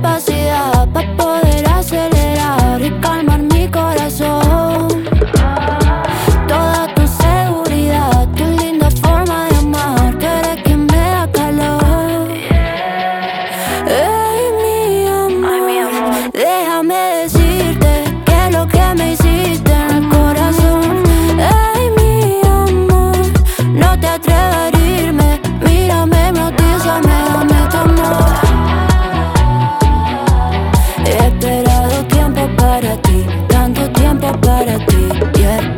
capacidad para poder acelerar y calmar mi corazón. Toda tu seguridad, tu linda forma de amar, tú eres quien me da calor. Ey, mi amor, déjame decirte que lo que me hiciste en el corazón. Ey, mi amor, no te atrevas a herirme. Mírame, hipnotízame, dame tu amor. He esperado tiempo para ti, tanto tiempo para ti, yeah.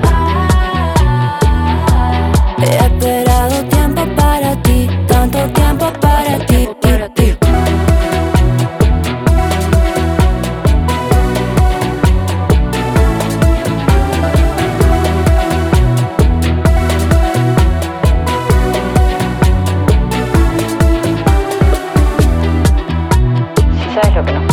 He esperado tiempo para ti, tanto tiempo para ti, para ti. Si sabes lo que nos